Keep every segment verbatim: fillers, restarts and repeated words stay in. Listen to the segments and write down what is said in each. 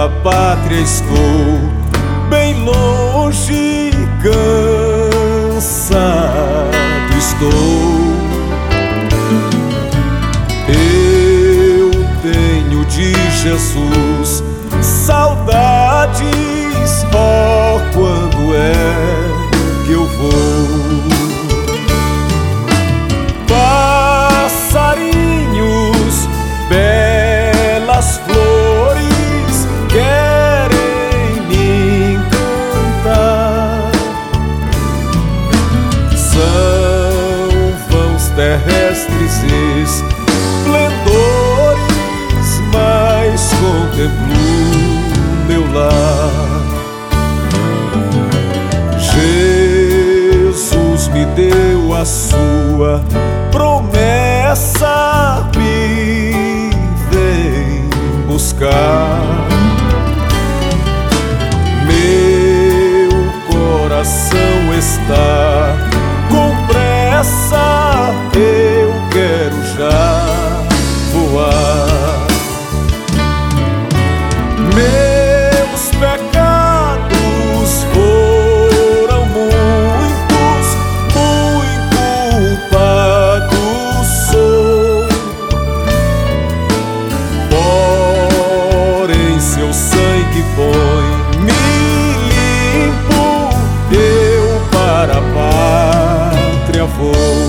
pela pátria estou, bem longe, cansado estou. Eu tenho de Jesus saudades, ó, quando é que eu vou? Passarinhos, belas flores, querem me encantar. São vãos terrestres esplendores, mas contemplo meu lar. Jesus me deu a sua promessa, me vem buscar. Meu coração está com pressa, eu quero já voar. Meus pecados foram muitos, muito culpado sou. Porém seu sangue põe-me limpo, eu para a pátria vou.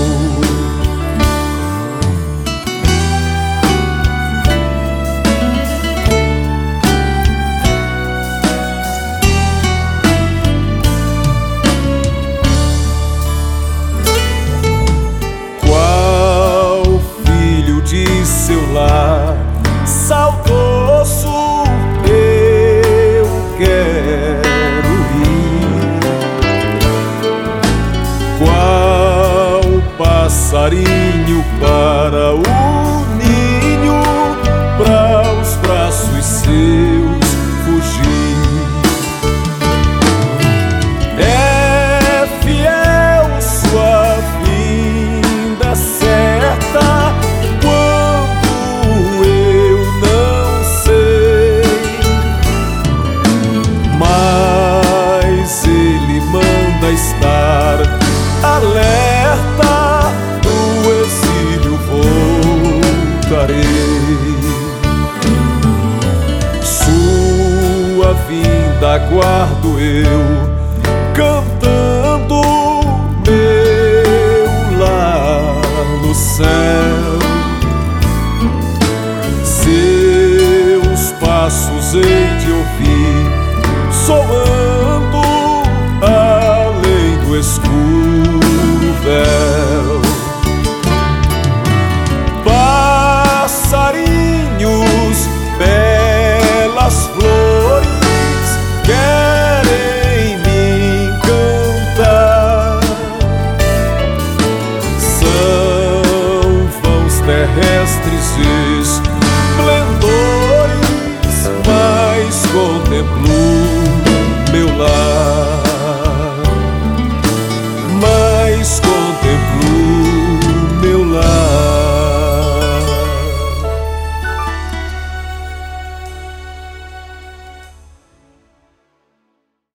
Seu lar saudoso eu quero ir, qual passarinho para o ninho, para os braços seus fugir. É fiel sua vinda certa, estar alerta, do exílio voltarei. Sua vinda aguardo eu, cantando meu lar no céu. Seus passos hei de ouvir soando além do escuro véu. Passarinhos, belas flores, querem me encantar. São vãos terrestres